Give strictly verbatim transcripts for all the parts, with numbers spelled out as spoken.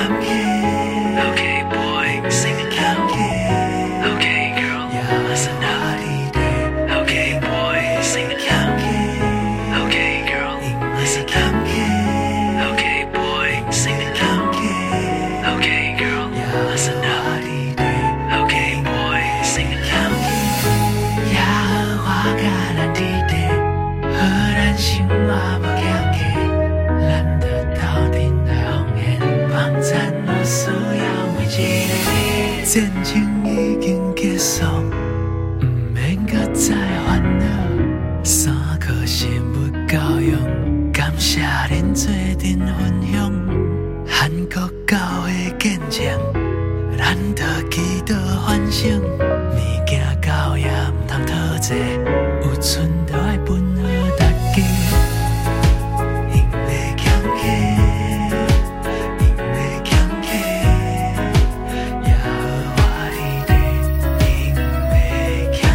Okay, boy, sing it loud. Okay, girl, listen up. Okay, boy, sing it loud. Okay, girl, listen up. Okay, boy, sing it loud. Okay, girl, listen up. Okay, boy, sing it loud. 野花甲咱伫地，荷咱生活无欠客，咱着斗阵来奉献，帮咱有需要每一个你。战争已经结束，毋免搁再烦恼。三颗生物教育，感谢恁做阵分享。韩国教会见证，咱着祈祷反省。物件到也毋通讨债，有剩着爱分予大家。因袂欠客，因袂欠客，也好我伫地。因袂欠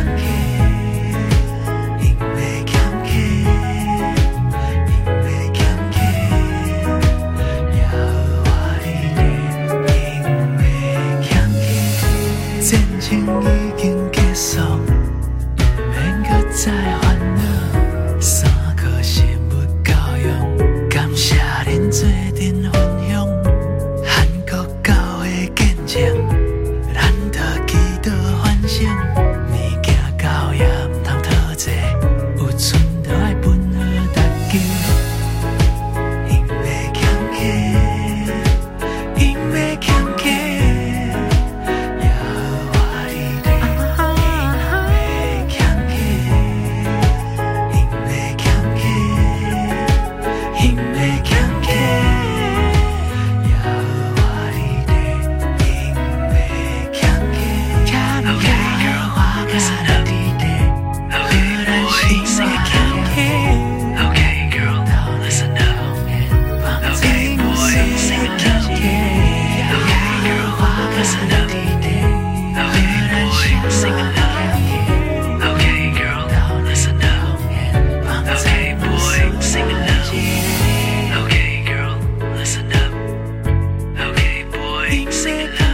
客，因袂欠客，因袂欠客，也好我伫地。因袂欠客，战争已经结束，毋免搁再烦恼。三颗生物教育，感谢恁做阵分享。韩国教会见证，咱着祈祷反省。物件到也毋通讨债，有剩着爱分予大家。因袂欠客，因袂欠客，也好我伫地。因袂欠客，因袂欠客，因袂欠客，也好我伫地。因袂欠客，欠你野花甲咱伫地，荷咱生活欠客。 Okay, girl, listen up. Okay, boy, sing it loud. Okay, girl, listen up. Okay, boy, sing it loud. Okay, girl, listen up. Okay, boy, sing it loud. Okay, girl, listen up. Okay, boy, sing it loud.